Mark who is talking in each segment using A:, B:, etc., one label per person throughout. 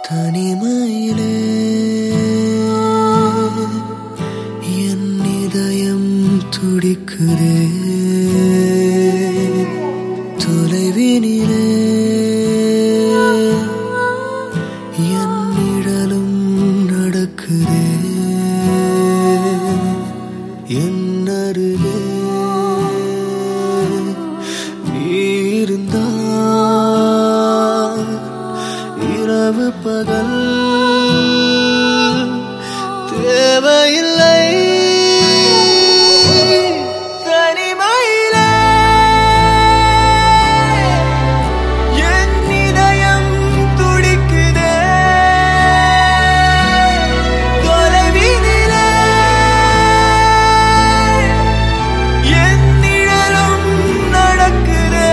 A: தனிமையிலே என் இதயம் துடிக்குதே, தொலைவினிலே என் நிழலும் நடக்குதே, என் அருகே நீ இருந்தால் இரவு பகல் தேவையில்லை. தனிமையிலே என் இதயம் துடிக்குதே, தொலைவினிலே என் நிழலும் நடக்குதே.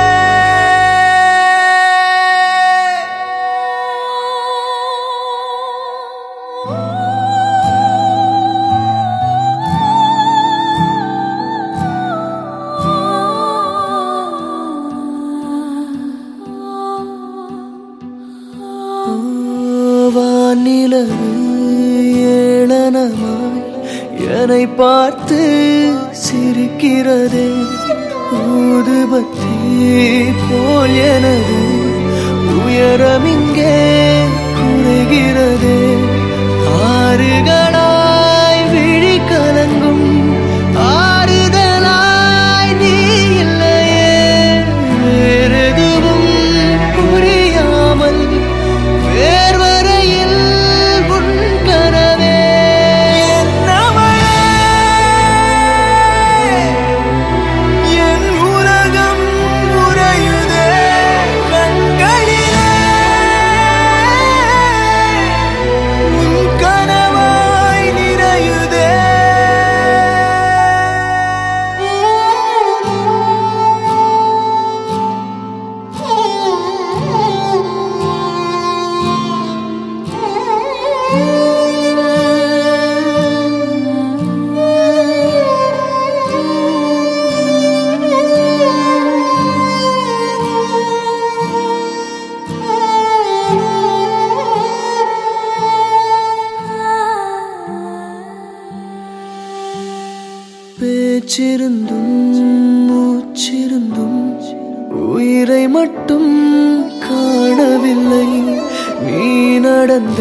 A: வானிலவு ஏளனமாய் என்னை பார்த்து சிரிக்கிறதே, ஊதுபத்தி போல் எனது உயரம் இங்கே குறைகிறதே, ஆறுகளாய் விழி கலங்கும் ஆறுதலாய் நீ இல்லையே, வேறெதுவும் புரியாமல் வேர்வரையில் உன் கனவே. என் உலகம் உறையுதே கண்களிலே, உன் கனவாய் நிறையுதே. பேச்சிருந்தும் மூச்சிருந்தும் உயிரை மட்டும் காணவில்லை, நீ நடந்த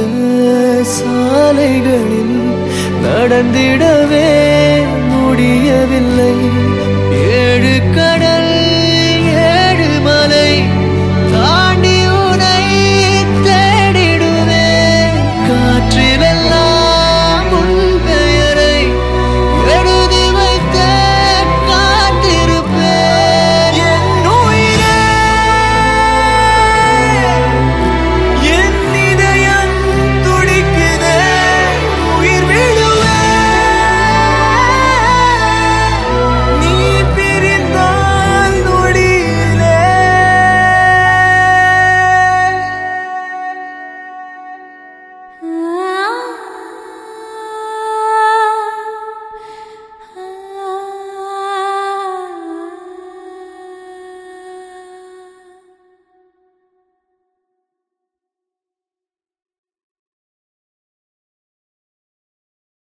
A: சாலைகளில் நடந்திடவே முடியவில்லை.